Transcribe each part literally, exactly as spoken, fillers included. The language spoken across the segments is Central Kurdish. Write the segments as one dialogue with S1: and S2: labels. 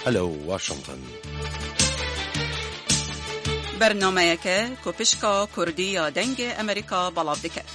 S1: هەلو واشنطن.
S2: بەرنامەیەکە کۆپشکا کوردی یا دەنگ ئەمریکا بەڵاو دەکات.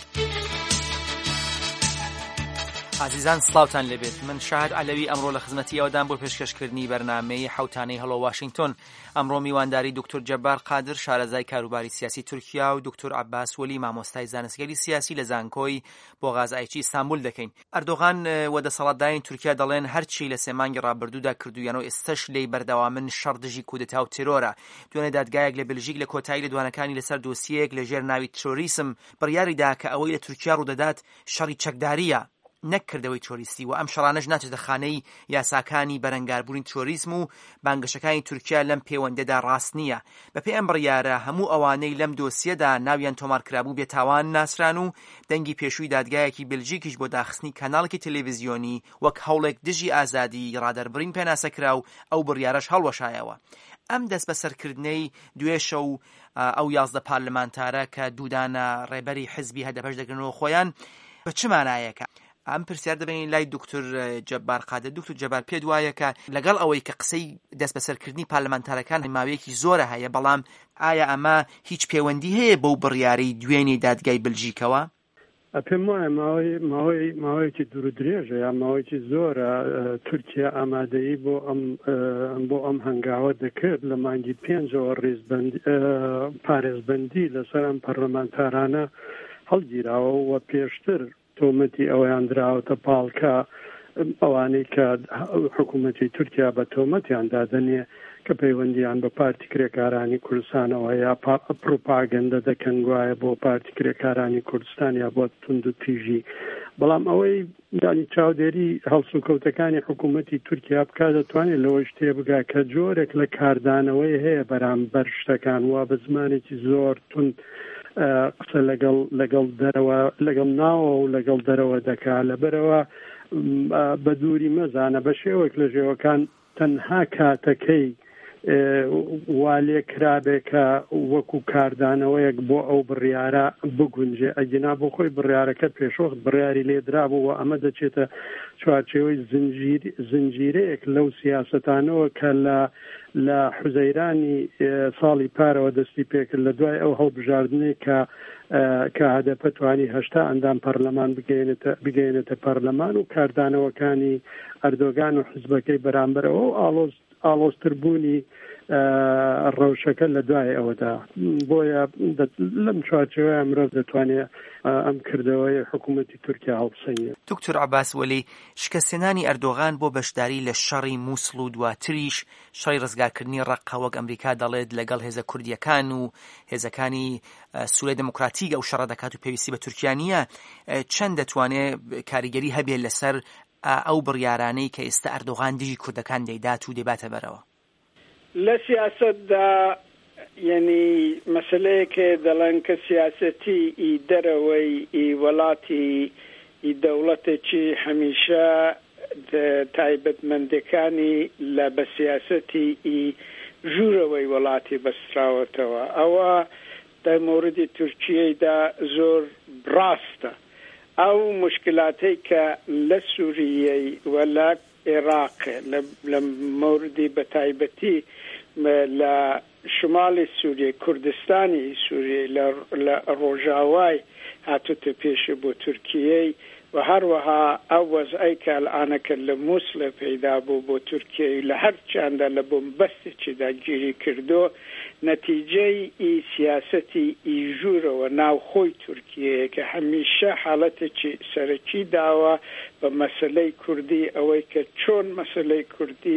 S3: عزیزان سلااوتان لەبێت، من شاهد علەوی ئەمڕۆ لە خزمەتی ئەوەدان بۆ پێشکەشکردنی بەرنامەی حوتانەی هەڵۆ واشنگتن. ئەمڕۆ میوانداری دکتۆر جەبار قادر، شارەزای کاروباری سیاسی تورکیا، و دکتۆر عەباس وەلی، مامۆستای زانستیاری سیاسی لە زانکۆی بۆ غازایکی ئیستانبول دەکەین. ئەردۆغان وەدەسەڵاتدارین تورکیا دەڵێن هەرچی لە سێ مانگی ڕابردوودا کردویانەوە ئێستش لێی بەردەوامن شەڕدژی کودتا و تیرۆرە. دوێنێ دادگایەک لە بلژیک لە کۆتایی لە دوانەکانی لەسەر دۆسیەیەک لەژێر ناوی تۆریسم بڕیاریدا کە ئەوەی لە تورکیا ڕوودەدات شەڕی چەکداریە، نەکردەوەی تۆریستی، و ئەم شەڕانەش ناچێتە خانەی یاساکانی بەرەنگاربوونی تۆریسم و بانگەشەکانی تورکیا لەم پەیوەندەدا ڕاست نییە. بەپێی ئەم بڕیارە هەموو ئەوانەی لەم دۆسیەدا ناویان تۆمارکرابوو بێتاوان ناسران و دەنگی پێشووی دادگایەکی بلژیکیش بۆ داخستنی کاناڵێکی تەلەڤیزیۆنی وەک هەوڵێک دژی ئازادی ڕادەربڕین پێناسەکرا و ئەو بڕیارەش هەڵوەشایەوە. ئەم دەست بەسەرکردنەی دوێشە و ئەو یازدە پارلەمانتارە کە دوودانە ڕێبەری حزبی هەدەپەش دەگرنەوە خۆیان بە چ مانایەکە؟ ئەم پرسیار دەبێنین لای دکتۆر جەبار قادر. دکتۆر جەبار، پێت وایە کە لەگەڵ ئەوەی کە قسەی دەست بەسەرکردنی پارلەمانتارەکان ماوەیەکی زۆرە هەیە، بەڵام ئایا ئەمە هیچ پەیوەندی هەیە بەو بڕیارەی دوێنێ دادگای بلژیکەوە؟
S4: پێم وایە ماوەی ماوەی ماوەیەکی دوور و درێژە یا ماوەیەکی زۆرە تورکیا ئامادەیی بۆ ئەم بۆ ئەم هەنگاوە دەکرد لە مانگی پێنجەوە ڕێزبەندی پارێزبەندی لەسەر ئەم پەرلەمانتارانە هەڵگیراوە و پێشتر تۆمەتی ئەویان دراوەتە پاڵکە ئەوانەی کە حکوومەتی تورکیا بە تۆمەتیان دادەنێ کە پەیوەندیان بە پارتی کرێکارانی کوردستانەوە یا پروپاگەندە دەکەن گوایە بۆ پارتی کرێکارانی کوردستان یا بۆ تند و تیژی. بەڵام ئەوەی دانی چاودێری هەڵسوکەوتەکانی حکوومەتی تورکیا بکە دەتوانێت لەوەی شتێ بگا کە جۆرێک لە کاردانەوەی هەیە بەرامبەر شتەکان وا بە زمانێکی زۆر تند قسە لەگەڵ لەگەڵ دەرەوە لەگەڵ ناوە و لەگەڵ دەرەوە دەکا. لەبەرەوە بە دووری مەزانە بە شێوەک لە ژێوەکان تەنها کاتەکەی وا لێ کرابێکە وەکو کاردانەوەیەک بۆ ئەو بڕیارە بگونجێ، ئەگینا بۆ خۆی بڕیارەکە پێشوەخت بڕیاری لێدرابوو و ئەمە دەچێتە چوارچێوەی زنجیرەیەک لەو سیاسەتانەوە کە لە لە حوزەیرانی ساڵی پارەوە دەستی پێکرد لە دوای ئەو هەڵبژاردنەی کە کە هەدەفە توانی هەشتا ئەندام پەرلەمان بگەێنێتە پەرلەمان و کاردانەوەکانی ئەردۆگان و حزبەکەی بەرامبەرەوە و ئاڵۆز ئاڵۆزتربوونی ڕەوشەکە لە دوای ئەوەدا. بۆیە لەم چوارچێوەیە مرۆڤ دەتوانێت ئەم کردەوەی حکوومەتی تورکیا هەڵبسەنێت.
S3: دکتۆر عەباس وەلی، شکستێنانی ئەردۆغان بۆ بەشداری لە شەڕی مووسڵ و دواتریش شەڕی ڕزگارکردنی ڕەققە وەک ئەمریکا دەڵێت لەگەڵ هێزە کوردیەکان و هێزەکانی سووریا دموکراتیک ئەو شەڕە دەکات و پێویستی بە تورکیا نییە، چەند دەتوانێت کاریگەری هەبێت لەسەر ئەو بڕیارانەی کە ئێستا ئەردۆغان دژی کوردەکان دەیدات و دەباتە بەرەوە؟
S5: لە سیاسەتدا یعنی مەسلەیەکێ دەڵێن کە سیاسەتی ئی دەرەوەی ئی وڵاتی ئی دەوڵەتێکی هەمیشە تایبەتمەندەکانی لە بە سیاسەتی ئی ژوورەوەی وڵاتی بەستراوەتەوە. ئەوە در موردی تورکیەیدا زۆر ڕاستە. ئەو مشکلاتەی کە لە سووریەی و لە عێراق لە موردی بەتایبەتی لە شمالی سووریە کوردستانی سووریە لە ڕۆژاوای هاتوتە پێشە بۆ تورکیەی و هەروەها ئەو وەزعی کە ئەلعانەکە لە مووسڵە پەیدا بوو بۆ تورکیەی لە هەر چاندا لە بۆمبەستێکیدا گیری کردو، نەتیجەی ئی سیاسەتی ئی ژوورەوە ناوخۆی تورکیەیە کە هەمیشە حاڵەتێکی سەرەکی داوە بە مەسەلەی کوردی، ئەوەی کە چۆن مەسەلەی کوردی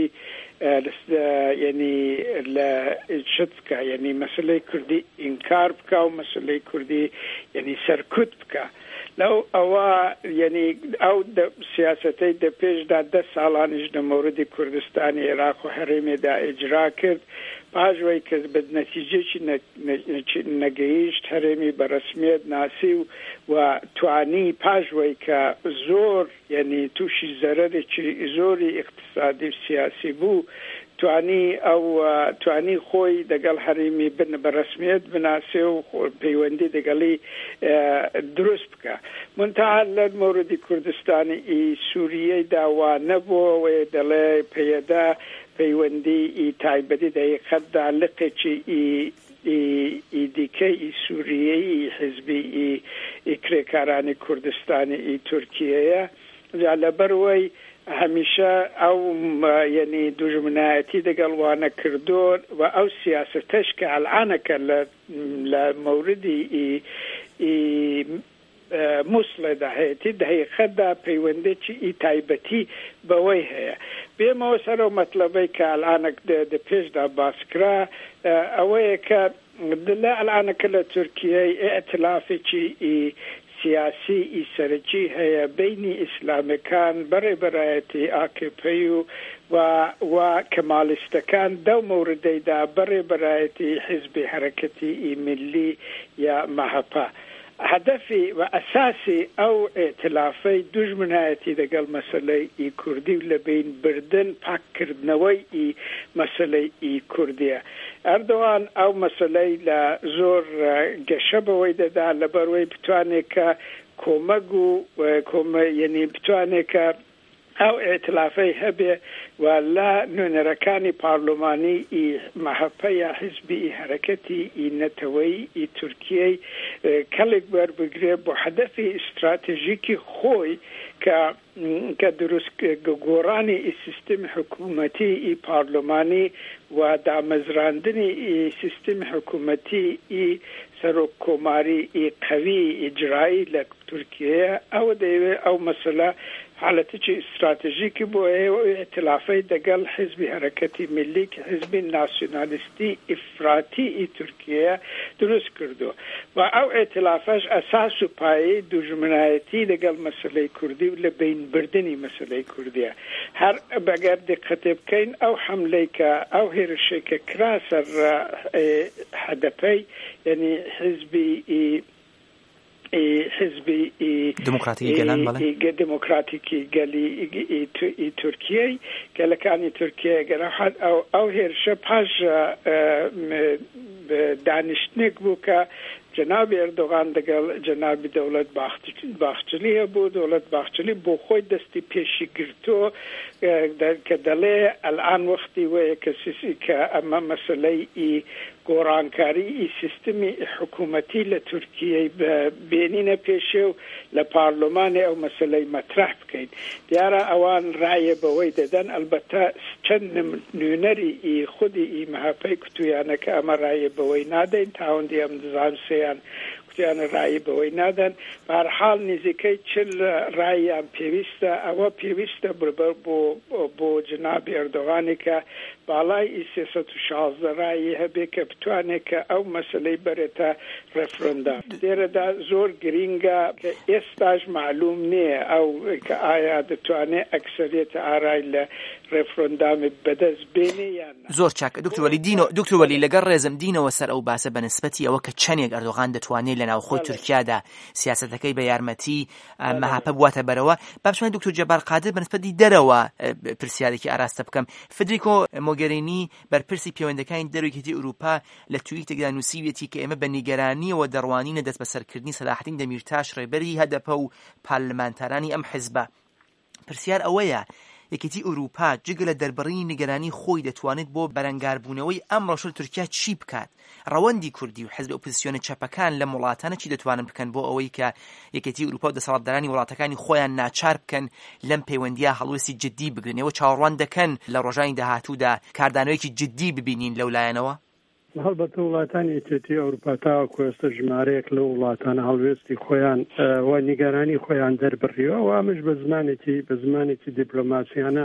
S5: یعنی لە شت بکە، یعنی مەسەلەی کوردی ئینکار بکە و مەسەلەی کوردی یعنی سەرکوت بکە. لەو ئەوە یعنی ئەو سیاسەتەی دە پێشدا دە ساڵانیش لە موردی کوردستانی عێراق و هەرێمێدا ئیجرا کرد، پاژوەی کە بە نەتیجەیەکی نەگەیشت هەرێمی بەڕسمیت ناسی و و توانی پاژوەی کە زۆر یعنی تووشی زەرەرێکی زۆری اقتصادی و سیاسی بوو توانی ئەو توانی خۆی دەگەڵ هەرێمی بن بە ڕسمیەت بناسێ و پەیوەندی دەگەڵی دروست بکە. منتها لە مۆردی کوردستانی ئی سووریەی داوا نەبووە دەڵێ پێدا پەیوەندی ئی تایبەتی دەیقەتدا لقێکی ئی دیکەی ئی سووریەی حزبی ئی کرێکارانی کوردستانی ئی تورکیەیە جا لەبەرەوەی هەمیشە ئەو یعنی دوژمنایەتی دەگەڵوانە کردوون و ئەو سیاسەتەش کە ئەلعانەکە لە مەوردی مووسڵێ داهەیەتی دەهەیەخەتدا پەیوەندێکی ئی تایبەتی بەوەی هەیە. بێمەوە سەرەوە مەطلبەی کە ئەلعانەک دە پێشدا باسکرا ئەوەیە کە لە ئەلعانەکە لە تورکیای ئێتلافێکی سیاسی ئی سەرەکی هەیە بینی ئیسلامەکان بەڕێبەرایەتی ئاکێپەی و و کەمالیستەکان دەو مەوردەیدا بەڕێبەرایەتی حیزبی حرەکەتی ئی میلی یا مەهەپا. هەدەفی و ئەساسی ئەو ئێتلافەی دوژمنایەتی دەگەڵ مەسەلەی ئی کوردی و لە بین بردن پاککردنەوەی ئی مەسەلەی ئی کوردیە. ئەردوان ئەو مەسەلەی لە زۆر گەشە بەوەی دەدا لەبەرەوەی بتوانێت کە کۆمەک و یعنی بتوانێت کە ئەو ئێتلافەی هەبێ و لە نوێنەرەکانی پارلۆمانی ئی مەهەپە یا حیزبی ئی حرەکەتی ئی نەتەوەی ئی تورکیەی کەڵێک وەربگرێ بۆ هەدەفی ئستراتێژیکی خۆی کە کە دروست گۆڕانی ئی سیستمی حکوومەتی ئی پارلۆمانی و دامەزراندنی ئی سیستمی حکوومەتی ئی سەرۆک کۆماری ئی قەوی ئیجرایی لە تورکیە ئەوە دەیەوێت ئەو مەسەلە حالەتێکی استراتێژیکی بۆ ئێتلافەی دەگەڵ حیزبی حرەکەتی میلی کە حیزبی ناسیۆنالیستی ئیفراتی ئی تورکیە دروست کردو و ئەو ئێتلافەش ئەساس و پایەی دوژمنایەتی لەگەڵ مەسەلەی کوردی و لە بینبردنی مەسەلەی کوردیە. هەر بەگەر دقەتێ بکەین ئەو حملەی کە ئەو هێرشەی کە کرا سەر هەدەپەی یعنی حیزبی حزبی
S3: دموکراتی گەلان بەڵێ
S5: دموکراتیکی گەلی ئی تورکیەی گەلەکانی تورکیە گەرەحەت ئەو ئەو هێرشە پاش دانیشتنێک بوو کە جنابی ئەردۆغان دەگەڵ جنابی دەوڵەت باخچلی هەبوو. دەوڵەت باخچلی بۆ خۆی دەستی پێشی گرتۆ کە دەڵێ ئەلعان وەختی وەیە کە ئەمە مەسەلەی ئی گۆڕانکاری ئی سیستمی حکوومەتی لە تورکیەی بێنینە پێشێ و لە پارلۆمانی ئەو مەسەلەی مەترح بکەین. دیارە ئەوان ڕایە بەوەی دەدەن ئەلبەتە چەند نوێنەری ئی خودی ئی مەهەپەی کوتویانەکە ئەمە ڕایە بەوەی نادەین تاوەندی ئەم دزانسەیان کوتیانە ڕایی بەوەی نادەن. بەهەرحاڵ نزیکەی چل ڕاییان پێویستە ئەوە پێویستە بڕبەر بۆ بۆ جنابی ئەردۆغانی کە باڵای ئی سێسەد و شازدە ڕایی هەبێ کە بتوانێت کە ئەو مەسەلەی بەرێتە ڕێفرەندام. لێرەدا زۆر گرینگە کە ئێستاش معلوم نییە ئەو کە ئایا دەتوانێت ئەکسەریەتە ئارای لە ڕێفرەندامی بەدەست بێنێ یان
S3: زۆر چاکە. دکتۆر وەلی دینۆ دکتۆر وەلی لەگەڵ ڕێزم دینەوە سەر ئەو باسە بەنسبەتی ئەوە کە چەندێک ئەردۆغان دەتوانێت لە ناوخۆی تورکیادا سیاسەتەکەی بە یارمەتی مەهاپە بواتە بەرەوە. باشمان دکتۆر جەبار قادر بەنسبەتی دەرەوە پرسیارێکی ئاراستە بکەم. فدریکۆ مۆگەرینی بەرپرسی پەیوەندەکانی دەرویەتی ئوروپا لە توییتێکدا نووسیوێتی کە ئێمە بە نیگەرانیەوە دەڕوانینە دەست بەسەرکردنی سەلاحەدین دەمیرتاش ڕێبەری هەدەپە و پارلەمانتارانی ئەم حیزبە. پرسیار ئەوەیە یەکێتی ئوروپا جگە لە دەربڕینی نیگەرانی خۆی دەتوانێت بۆ بەرەنگاربوونەوەی ئەم ڕەوشە تورکیا چی بکات؟ ڕەوەندی کوردی و حیزب ئۆپۆزیسیۆنە چەپەکان لە وڵاتانە چی دەتوانن بکەن بۆ ئەوەی کە یەکێتی ئوروپا و دەسەڵاتدارانی وڵاتەکانی خۆیان ناچار بکەن لەم پەیوەندیە هەڵوێستی جددی بگرن؟ ئێوە چاوەڕوان دەکەن لە ڕۆژانی داهاتوودا کاردانەوەیەکی جددی ببینین لەولایەنەوە؟
S4: هەڵبەتە وڵاتانی یەکێتی ئەوروپا تاوەکو ئێستا ژمارەیەک لە وڵاتانە هەڵوێستی خۆیان و نیگەرانی خۆیان دەربڕیەوە و ئەمەش بە زمانێکی بە زمانێکی دیپلۆماسیانە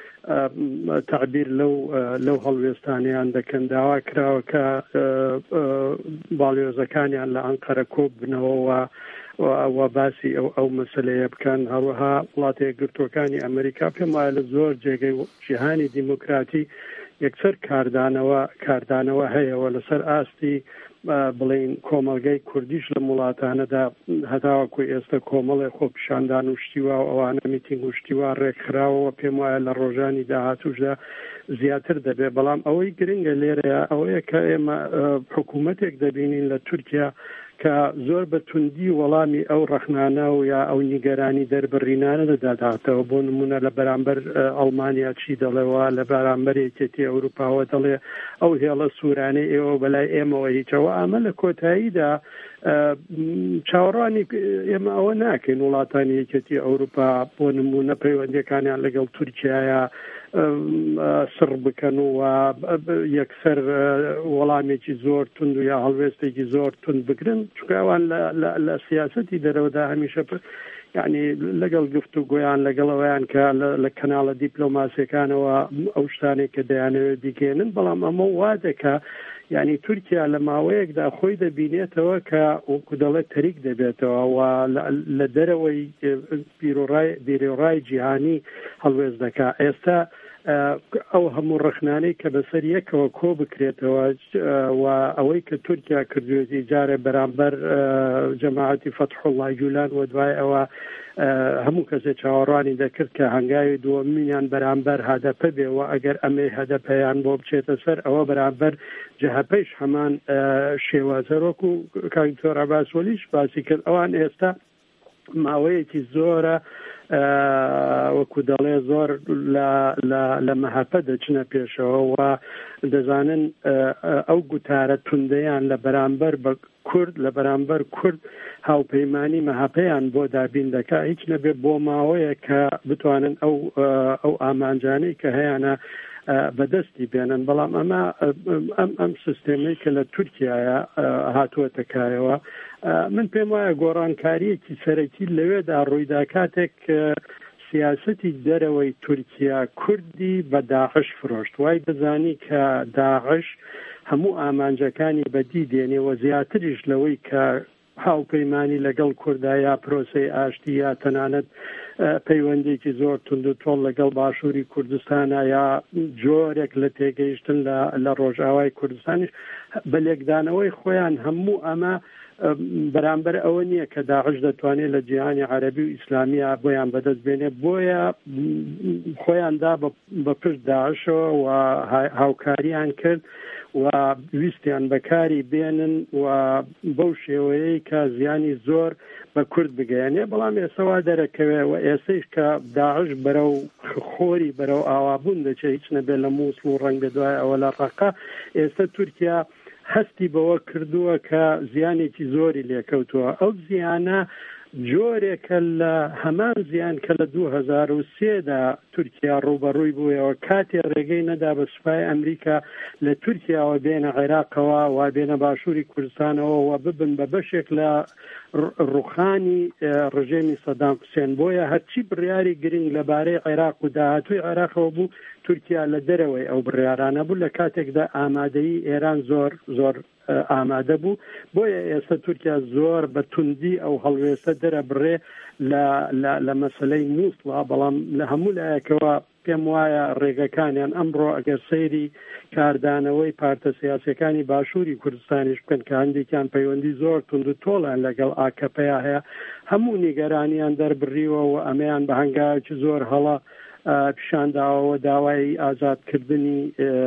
S4: تعبیر لەو لەو هەڵوێستانیان دەکەن. داوا کراوە کە باڵیۆزەکانیان لە ئەنقەرە کۆب بنەوە و باسی ئەو ئەو مەسەلەیە بکەن. هەروەها وڵاتە یەکگرتووەکانی ئەمریکا پێم وایە لە زۆر جێگەی جیهانی دیموکراتی یەکسەر کاردانەوە کاردانەوە هەیەەوە لەسەر ئاستی بڵین کۆمەلگەی کوردیش لە وڵاتانەدا هەتاوەکو ئێستا کۆمەڵی خۆپیشاندان و شتیوا و ئەوانە میتینگ و شتیوا ڕێکخراوەوە پێم وایە لە ڕۆژانی داهاتووشدا زیاتر دەبێت بەڵام ئەوەی گرنگە لێرەیە ئەوەیە کە ئێمە حکوومەتێک دەبینین لە تورکیا کە زۆر بە توندی وەڵامی ئەو ڕەخنانە و یا ئەو نیگەرانی دەربڕینانە دەداتەوە بۆ نمونە لە بەرامبەر ئەڵمانیا چی دەڵێەوە لە بەرامبەر یەکێتی ئەوروپاوە دەڵێ ئەو هێڵە سوورانەی ئێوە بەلای ئێمەوە هیچەوە ئەمە لە کۆتاییدا چاوەڕوانی ئێمە ئەوە ناکەین وڵاتانی یەکێتی ئەوروپا بۆ نمونە پەیوەندیەکانیان لەگەڵ تورکیایە سڕ بکەن و یەکسەر وەڵامێکی زۆر تند و یا هەڵوێستێکی زۆر تند بگرن چکاوان لە سیاسەتی دەرەوەدا هەمیشە یعنی لەگەڵ گفت و گویان لەگەڵەوەیان کە لە کەناڵە دیپلۆماسیەکانەوە ئەو شتانێک کە دەیانەوێت دیکێنن بەڵام ئەمە وا دەکا یعنی تورکیا لە ماوەیەکدا خۆی دەبینێتەوە کە وەکو دەڵێت تەریک دەبێتەوە و لە دەرەوەی بیرۆڕای جیهانی هەڵوێست دەکا ئێستا ئەو هەموو ڕخنانەی کە بەسەر یەکەوە کۆ بکرێتەوە و ئەوەی کە تورکیا کردوێتی جارە بەرامبەر جەماعەتی فەتحوڵڵای گولان و دوای ئەوە هەموو کەسێ چاوەڕوانی دەکرد کە هەنگاوی دووەمینیان بەرامبەر هەدەپە بێەوە ئەگەر ئەمەی هەدەپەیان بۆ بچێتە سەر ئەوە بەرامبەر جەهەپەیش هەمان شێوازەرۆک و کاکتۆر عەباس وەلیش باسی کرد ئەوان ئێستا ماوەیەکی زۆرە وەکو دەڵێ زۆر لە مەهەپە دەچنە پێشەوە و دەزانن ئەو گوتارە توندەیان لە بەرامبەر بە کورد لە بەرامبەر کورد هاوپەیمانی مەهەپەیان بۆ دابین دەکا هیچ نەبێ بۆ ماوەیە کە بتوانن ئەو ئەو ئامانجانەی کە هەیەە بەدەستی بێنن بەڵام ئەمە ئەم ئەم سیستێمەی کە لە تورکیایە هاتووەتەکایەوە من پێم وایە گۆڕانکاریەکی سەرەکی لەوێدا ڕوویدا کاتێک سیاسەتی دەرەوەی تورکیا کوردی بە داعش فرۆشت وای دەزانی کە داعش هەموو ئامانجەکانی بەدی دێنێەوە زیاتریش لەوەی کە هاوپەیمانی لەگەڵ کوردایە پرۆسەی ئاشتی یا تەنانەت پەیوەندێکی زۆر تند و تۆڵ لەگەڵ باشووری کوردستانە یا جۆرێک لە تێگەیشتن لە ڕۆژئاوای کوردستانیش بە لێکدانەوەی خۆیان هەموو ئەمە بەرامبەر ئەوە نییە کە داعش دەتوانێت لە جیهانی عەرەبی و ئیسلامیە بۆیان بەدەست بێنێ بۆیە خۆیاندا بە پشت داعشەوە و هاوکاریان کرد و ویستیان بەکاری بێنن و بەو شێوەیەی کە زیانی زۆر بە کورد بگەیانێ بەڵام ئێسەوا دەرەکەوێ و ئێسەیش کە داعش بەرەو خۆری بەرەو ئاوابوون دەچێت هیچ نەبێت لە مووسڵ و ڕەنگە دوای ئەوە لە ڕەقە ئێستا تورکیا هەستی بەوە کردووە کە زیانێکی زۆری لێکەوتووە ئەو زیانە جۆرێکە لە هەمان زیان کە لە دوو هەزار و سێدا تورکیا ڕوبەڕووی بوویەوە کاتێ ڕێگەی نەدا بە سوپای ئەمریکا لە تورکیاوە بێنە عێراقەوە و بێنە باشووری کوردستانەوە و ببن بە بەشێک لە ڕوخانی ڕژێمی سەدام حوسێن بۆیە هەرچی بڕیاری گرنگ لەبارەی عێراق و داهاتووی عێراقەوە بوو تورکیا لە دەرەوەی ئەو بڕیارانە بوو لە کاتێکدا ئامادەیی ئێران زۆر زۆر ئامادە بوو بۆیە ئێستا تورکیا زۆر بە توندی ئەو هەڵوێستە دەرەبڕێ لە مەسەلەی مووسڵا بەڵام لە هەموو لایەکەوە پێم وایە ڕێگەکانیان ئەمڕۆ ئەگەر سەیری کاردانەوەی پارتە سیاسەکانی باشووری کوردستانیش بکەن کە هەندێکیان پەیوەندی زۆر تند و تۆڵیان لەگەڵ ئاکەپەیە هەیە هەموو نیگەرانیان دەربڕیوە و ئەمەیان بە هەنگاوێکی زۆر هەڵە پیشانداوەوە داوای ئازادکردنی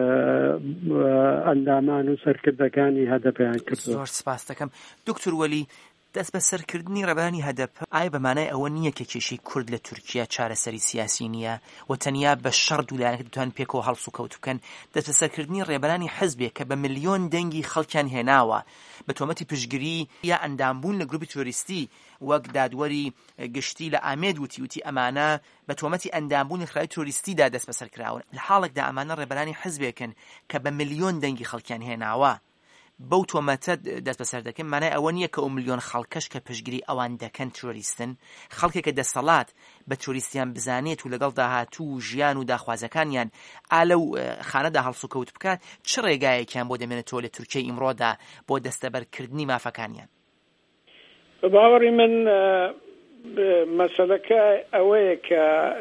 S4: ئەندامان و سەرکردەکانی هەدەپیان کرد.
S3: زۆر سپاس دەکەم دکتۆر وەلی دەست بە سەرکردنی ڕێبەرانی هەدەپ ئایا بەمانای ئەوە نییە کە کێشەی کورد لە تورکیا چارەسەری سیاسی نییە و تەنیا بە شەڕ دوولایەنەکە دەتوان پێکەوە هەڵس و کەوت بکەن دەست بە سەرکردنی ڕێبەرانی حەزبێک کە بە ملیۆن دەنگی خەڵکیان هێناوە بە تۆمەتی پشتگیری یا ئەندامبوون لە گروپی تۆریستی وەک دادوەری گشتی لە ئامێد وتی وتی ئەمانە بە تۆمەتی ئەندامبوونی خراوی تۆریستیدا دەست بەسەر کراون لە حاڵێکدا ئەمانە ڕێبەرانی حەزبێکن کە بە ملیۆن دەنگی خەڵکیان هێناوە بەو تۆمەتە دەست بەسەر دەکەن مانای ئەوە نییە کە ئەو ملیۆن خەڵکەش کە پشتگیری ئەوان دەکەن تۆریستن خەڵکێکە دەسەڵات بە تۆریستیان بزانێت و لەگەڵ داهاتوو و ژیان و داخوازەکانیان ئالە و خانەدا هەڵس و کەوت بکات چ ڕێگایەکیان بۆ دەمێنێتەوە لە تورکیای ئیمڕۆدا بۆ دەستەبەرکردنی مافەکانیان
S5: بە باوەڕی من مەسەلەکە ئەوەیە کە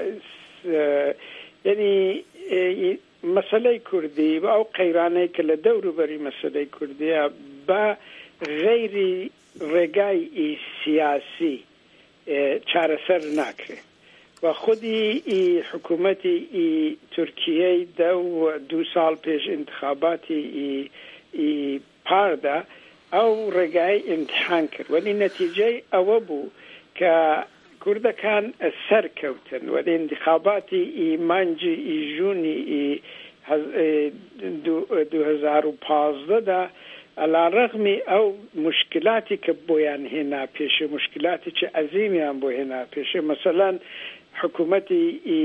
S5: یعنی مەسەلەی کوردی بە ئەو قەیرانەی کە لە دەوروبەری مەسەلەی کوردیە بە غەیری ڕێگای سیاسی چارەسەر ناکرێت و خودی حکوومەتی تورکیەی دە و دو ساڵ پێش انتخاباتی پاردا ئەو ڕێگای امتحان کرد ولی نەتیجەی ئەوە بوو کە کوردەکان سەرکەوتن ولی انتخاباتی مانجی ژوونی دو هەزار و پانزدەدا على الرغم ئەو مشکلاتی کە بۆیان هێنا پێشە مشکلاتی چه عەزیمیان بۆ هێنا پێشە مثلا حکوومەتی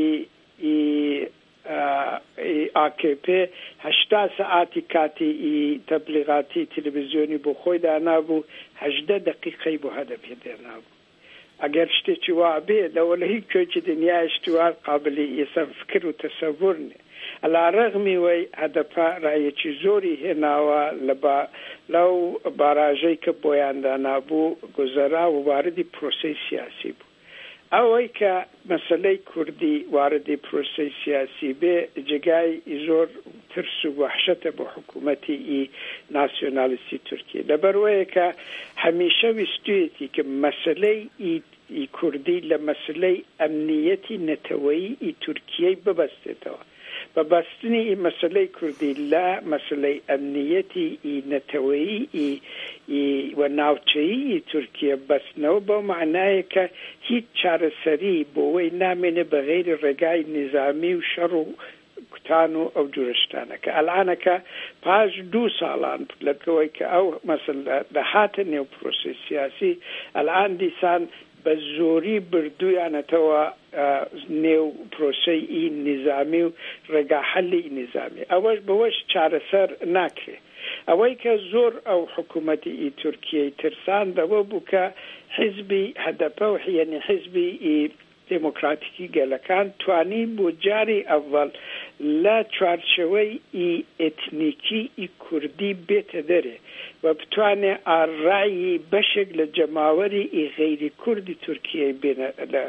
S5: ئا کێ پێ هەشتا سەعاتی کاتی تەبلیغاتی تەلەڤیزیۆنی بۆ خۆی دانابوو هەژدە دقیقەی بۆ هەدە پێ دێنابوو ئەگەر شتێکی وا بێ لەوە لە هیچ کوێکی دنیای شتوار قابلی ئێستا فکر و تەسەڤور نیە على الرغم وی هەدەپا ڕایەکی زۆری هێناوە لەو باراژەی کە بۆیان دانابوو گوزەرا و واردی پرۆسەی سیاسی بوو ئەوەی کە مەسەلەی کوردی واردی پرۆسەی سیاسی بێ جگای زۆر ترس و وەحشەتە بۆ حکوومەتی ناسیۆنالیستی تورکیە لەبەرەوەیە کە هەمیشە ویستویەتی کە مەسەلەی کوردی لە مەسەلەی ئەمنیەتی نەتەوەیی تورکیەی ببەستێتەوە بەبەستنی مەسەلەی کوردی لە مەسەلەی ئەمنیەتی نەتەوەیی و ناوچەیی تورکیە بەستنەوە بۆ معنایە کە هیچ چارەسەری بۆەوەی نامێنێ بە غەیری ڕێگای نظامی و شەڕ و کوتان و ئەو جورشتانە کە ئەلانەکە پاش دوو ساڵان لەکەوەی کە ئەو مەسەلە دەهاتە نێو پرۆسەی سیاسی ئەلان دیسان بە زۆری بردویانەتەوە نێو پرۆسەی نظامی و ڕێگا حەلی نظامی ئەوەش بەوەش چارەسەر ناکرێت ئەوەی کە زۆر ئەو حکوومەتی تورکیەی ترسان بەوە بوو کە حیزبی هەدەپە و یعنی حیزبی دموکراتیکی گەلەکان توانی بۆ جاری ئەڤەڵ لە چوارچەوەی ئێتنیکی کوردی بێتە دەرێ و بتوانێ ئاڕایی بەشێک لە جەماوەری غەیری کوردی تورکیەی بێنە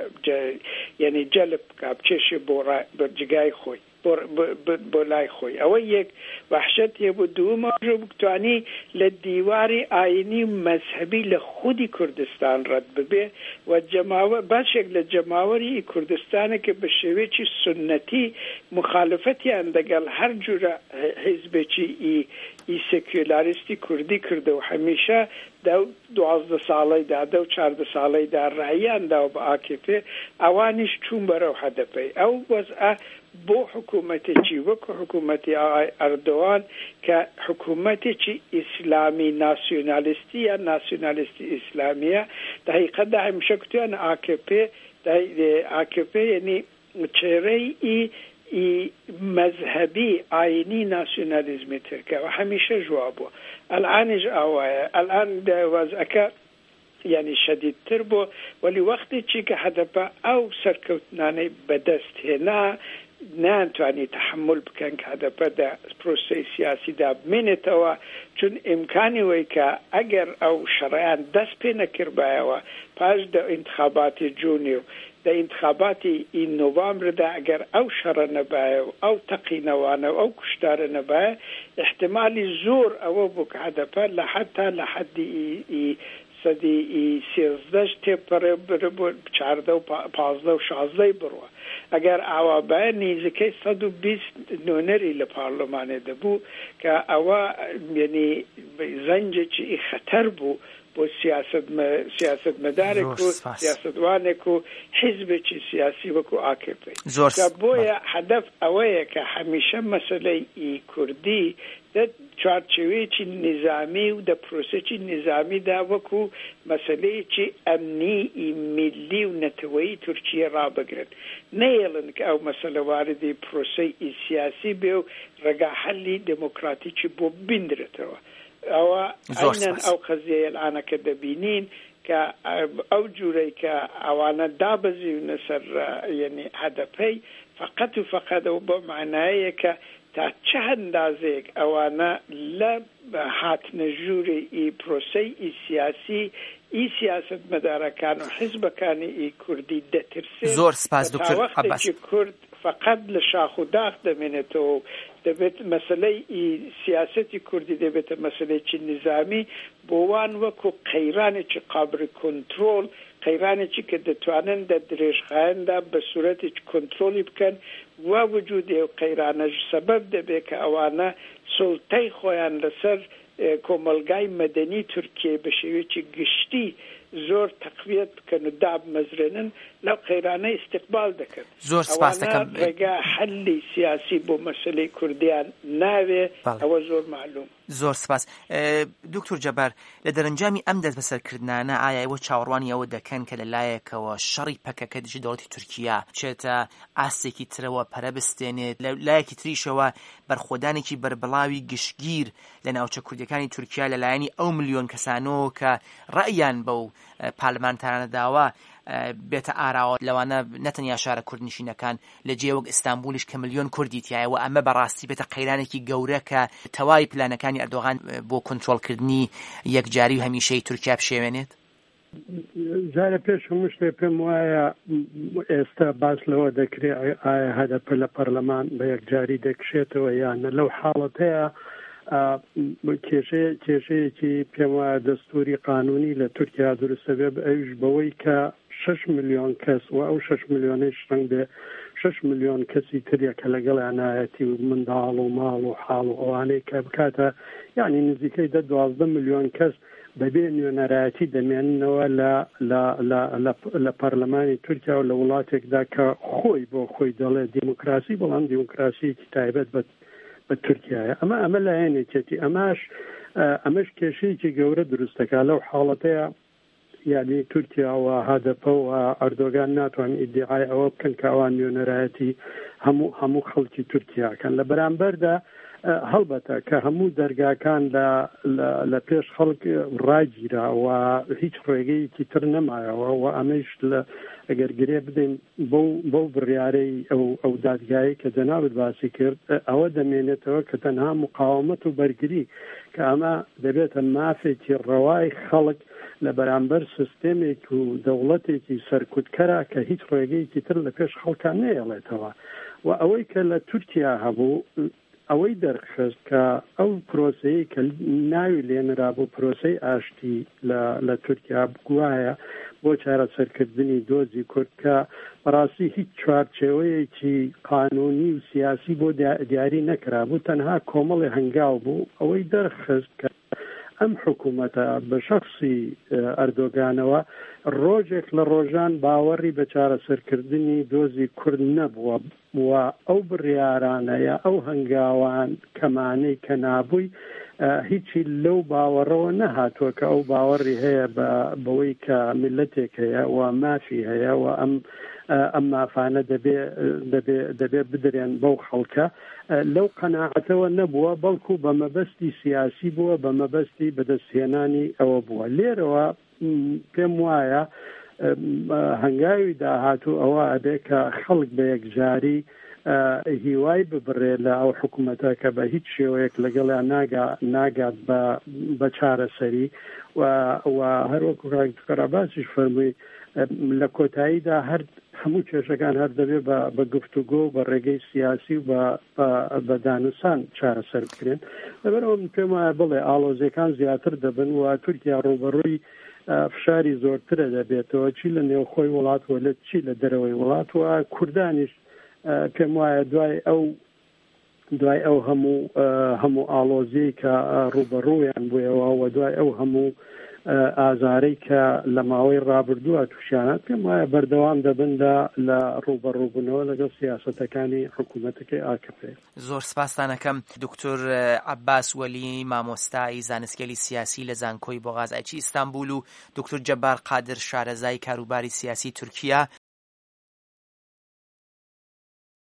S5: یعنی جەلب بکا بچێشێ بۆ جگای خۆی بۆ لای خۆی ئەوە یەک وەحشەت هەبوو دووەمەژە بتوانی لە دیواری ئاینی مەذهبی لە خودی کوردستان ڕەت ببێ و جەماوە باشێک لە جەماوەری کوردستانە کە بە شێوەیەکی سنەتی مخالفەتیان دەگەڵ هەر جورە حیزبێکی ئی سێکولاریستی کوردی کردە و هەمیشە دوازدە ساڵەیدا دە و چاردە ساڵەیدا ڕاییاندا و بە ئا کێ پێ ئەوانیش چوون بەرەو هەدەپەی ئەو وەزعە بۆ حکوومەتێکی وەکو حکوومەتی ئەردۆغان کە حکوومەتێکی ئیسلامی ناسیۆنالیستی یا ناسیۆنالیستی ئیسلامیە دەحقیقەتدا هەمیشە کوتیان ئا کێ پێ ئا کێ پێ یعنی چێرەی مذهبی ئاینی ناسیۆنالیزمی ترکە و هەمیشە جوا بووە ئەلعانیش ئاوایە ئەلعان وەزعەکە یعنی شەدیدتر بوو ولی وەختێکی کە هەدەپە ئەو سەرکەوتنانەی بەدەست هێنا ناتوانی تحمل بکەن کە هەدەپەدا پرۆسەی سیاسیدا بمێنێتەوە چون ئیمکانی وەی کە ئەگەر ئەو شەڕەیان دەست پێ نەکردبایەوە پاش دە ئینتخاباتی جوونی و دە ئینتخاباتی ئی نۆڤامبردا ئەگەر ئەو شەڕە نەبایە و ئەو تەقینەوانە و ئەو کوشتارە نەبایە احتمالی زۆر ئەوە بوو کە هەدەپە لە حتا لە حەدی سەدی سێزدەش تێپەڕێ بۆ چاردە و پازدە و شازدەی بڕوە ئەگەر ئاوابایە نزیکەی سەد و بیست نۆنەری لە پارلەمانێ دەبوو کە ئەوە یعنی زەنجێکی خەتەر بوو بۆ سیاستمەدارێک و سیاستوانێک و حیزبێکی سیاسی وەکو ئا کێ پێ بۆیە هەدەف ئەوەیە کە هەمیشە مەسەلەی کوردی دە چوارچێوەیەکی نظامی و دە پرۆسێکی نظامیدا وەکو مەسەلەیەکی ئەمنی میلی و نەتەوەیی تورکیە ڕابگرن نەیەڵن کە ئەو مەسەلە واردی پرۆسەی سیاسی بێ و ڕێگا حەلی دموکراتیکی بۆ بندرێتەوە ئەوە ئەینەن ئەو قەزیە ئەلعانەکە دەبینین کە ئەو جوورەی کە ئەوانە دابەزیونە سەر یعنی هەدەپەی فقط و فقط ئەو بۆ معنایە کە تا چه هەندازێک ئەوانە لە هاتنە ژووری ئی پرۆسەی ئی سیاسی ئی سیاستمەدارەکان و حیزبەکانی ئی کوردی دەترسێت
S3: زۆر سپاس دکتۆر عەباس
S5: کورد فقط لە شاخ و داخ دەمێنێتەوە دەبێت مەسەلەی سیاسەتی کوردی دەبێتە مەسەلەیەکی نظامی بۆوان وەکو قەیرانێکی قابل کۆنترۆل قەیرانێکی کە دەتوانن دە درێژخایەندا بە سوورەتێک کۆنترۆلی بکەن وا وجودێ و قەیرانەش سەبەب دەبێت کە ئەوانە سڵتەی خۆیان لەسەر کۆمەلگای مەدەنی تورکیە بە شێوەیەکی گشتی زۆر تەقویەت بکەن و دابمەزرێنن لەو قەیرانە ئیستیقبال دەکەن.
S3: زۆر سپاس دەکەم.
S5: ڕێگا حەلی سیاسی بۆ مەسەلەی کوردیان ناوێ، ئەوە زۆر معلوم.
S3: زۆر سپاس. دکتۆر جەبار، لە دەرەنجامی ئەم دەست بەسەرکردانە ئایا ئێوە چاوەڕوانی ئەوە دەکەن کە لەلایەکەوە شەڕی پەکەکە دژی دەوڵەتی تورکیا بچێتە ئاستێکی ترەوە پەرە بستێنێت، لە لایەکی تریشەوە بەرخۆدانێکی بەربڵاوی گشتگیر لە ناوچە کوردیەکانی تورکیا لەلایەنی ئەو ملیۆن کەسانەوە کە ڕەئیان بەو پارلمانتارانە داوە بێتە ئاراوە لەوانە نەتەنیا شارە کوردنشینەکان لە جێ وەک ئیستانبولیش کە ملیۆن کوردی تایەوە ئەمە بەڕاستی بێتە قەیرانێکی گەورە کە تەواوی پلانەکانی ئەردۆغان بۆ کۆنترۆڵکردنی یەکجاری و هەمیشەی تورکیا بشێوێنێت؟
S4: جارە پێش هەموو شتێ پێم وایە ئێستا باس لەوە دەکرێت ئایا هەدەپە لە پەرلەمان بە یەکجاری دەکشێتەوە یانە لەو حاڵەتەیە کێشەیەکی پێم وایە دەستوری قانونی لە تورکیا دروستە بێ ئەوش بەوەی کە شش ملیۆن کەس و ئەو شش ملیۆنەی شتنگ بێ شش ملیۆن کەسی تریە کە لەگەڵیانایەتی و منداڵ و ماڵ و حاڵ و ئەوانەی کە بکاتە یعنی نزیکەی دە دوازدە ملیۆن کەس بەبێ نوێنەرایەتی دەمێننەوە لە پەرلەمانی تورکیا و لە وڵاتێکدا کە خۆی بۆ خۆی دەڵێ دیموکراسی، بەڵام دیموکراسیەکی تایبەت بە بە تورکیایە. ئەمە ئەمە لایەنێکێتی ئەماش ئەمەش کێشەیەکی گەورە دروستەکە لەو حاڵەتەیە، یعنی تورکیاوە هەدەپە و ئەردۆغان ناتوان ئیدعای ئەوە بکەن کە ئەوان نوێنەرایەتی هەموو هەموو خەڵکی تورکیاکەن. لە بەرامبەردا هەڵبەتە کە هەموو دەرگاکان لە پێش خەڵک ڕاگیراوە هیچ ڕێگەیەکی تر نەمایەوە و ئەمەش لە ئەگەر گرێ بدەین بەو بڕیارەی ئەو دادگایی کە جەنابەت باسی کرد ئەوە دەمێنێتەوە کە تەنها مقاومەت و بەرگری کە ئەمە دەبێتە مافێکی ڕەوای خەڵک لە بەرامبەر سیستێمێک و دەوڵەتێکی سەرکوتکەرە کە هیچ ڕێگەیەکی تر لە پێش خەڵکان نەیەڵێتەوە. و ئەوەی کە لە تورکیا هەبوو ئەوەی دەرخست کە ئەو پرۆسەیە کە ناوی لێنرا بۆ پرۆسەی ئاشتی لە تورکیا بگوایە بۆ چارەسەرکردنی دۆزی کورد کە بەڕاستی هیچ چوارچێوەیەکی قانونی و سیاسی بۆ دیاری نەکرا بوو، تەنها کۆمەڵی هەنگاو بوو. ئەوەی دەرخست کە ئەم حکوومەتە بە شەخصی ئەردۆغانەوە ڕۆژێک لە ڕۆژان باوەڕی بە چارەسەرکردنی دۆزی کورد نەبووە و ئەو بڕیارانەیە ئەو هەنگاوان کەمانەی کە نابووی هیچی لەو باوەڕەوە نەهاتووە کە ئەو باوەڕی هەیە بەوەی کە میلەتێک هەیە و مافی هەیە و ئەم ئەم مافانە دەبێ بدرێن بەو خەڵکە. لەو قەناعەتەوە نەبووە، بەڵکو بە مەبەستی سیاسی بووە، بە مەبەستی بەدەستهێنانی ئەوە بووە. لێرەوە پێم وایە هەنگاوی داهاتوو ئەوە ئەبێ کە خەڵک بە یەکجاری هیوای ببڕێ لە ئەو حکوومەتە کە بە هیچ شێوەیەک لەگەڵیان ناگات بە چارەسەری و هەروەکو کاراباسیش فەرمووی لە کۆتاییدا هەر هەموو کێشەکان هەر دەبێت بە گفتوگۆ بە ڕێگەی سیاسی و بە دانوسان چارەسەر بکرێن. لەبەرەوە پێم وایە بڵێ ئاڵۆزیەکان زیاتر دەبن و تورکیا ڕوبەڕووی فشاری زۆرترە دەبێتەوە، چی لە نێوخۆی وڵات و لە چی لە دەرەوەی وڵات و کوردانیش پێم وایە دوای ئەو دوای ئەو هەموو هەموو ئاڵۆزی کە ڕوبەڕوویان بوویەوە و دوای ئەو هەموو ئازارەی کە لە ماوەی ڕابردووە تووشیانات پێم وایە بەردەوام دەبندا لە ڕوبەڕووبوونەوە لەگەڵ سیاسەتەکانی حکوومەتەکەی ئاکەپێ.
S3: زۆر سپاسدانەکەم دکتۆر عەباس وەلی، مامۆستای زانستگەلی سیاسی لە زانکۆی بۆغاز ئایچی ئیستانبول و دکتۆر جەبار قادر، شارەزای کاروباری سیاسی تورکیا.